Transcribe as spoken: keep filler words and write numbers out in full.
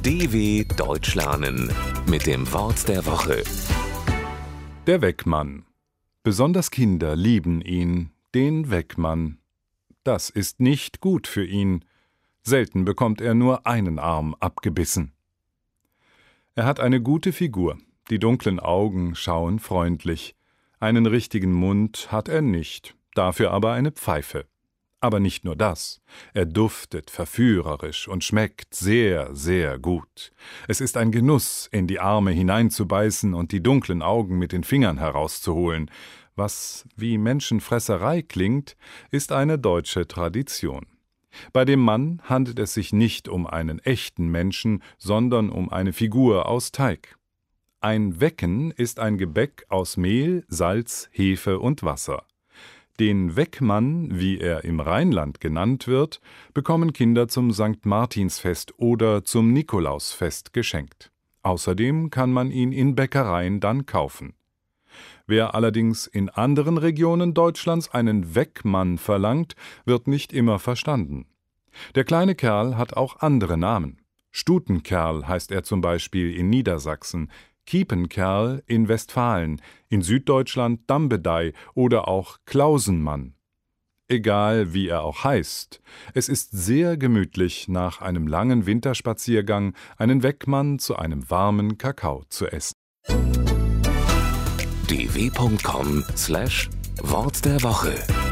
D W Deutsch lernen mit dem Wort der Woche. Der Weckmann. Besonders Kinder lieben ihn, den Weckmann. Das ist nicht gut für ihn. Selten bekommt er nur einen Arm abgebissen. Er hat eine gute Figur, die dunklen Augen schauen freundlich. Einen richtigen Mund hat er nicht, dafür aber eine Pfeife. Aber nicht nur das, er duftet verführerisch und schmeckt sehr, sehr gut. Es ist ein Genuss, in die Arme hineinzubeißen und die dunklen Augen mit den Fingern herauszuholen. Was wie Menschenfresserei klingt, ist eine deutsche Tradition. Bei dem Mann handelt es sich nicht um einen echten Menschen, sondern um eine Figur aus Teig. Ein Wecken ist ein Gebäck aus Mehl, Salz, Hefe und Wasser. Den Weckmann, wie er im Rheinland genannt wird, bekommen Kinder zum Sankt Martinsfest oder zum Nikolausfest geschenkt. Außerdem kann man ihn in Bäckereien dann kaufen. Wer allerdings in anderen Regionen Deutschlands einen Weckmann verlangt, wird nicht immer verstanden. Der kleine Kerl hat auch andere Namen. Stutenkerl heißt er zum Beispiel in Niedersachsen, Kiepenkerl in Westfalen, in Süddeutschland Dambedei oder auch Klausenmann. Egal wie er auch heißt, es ist sehr gemütlich, nach einem langen Winterspaziergang einen Weckmann zu einem warmen Kakao zu essen. d w punkt com slash Wort der Woche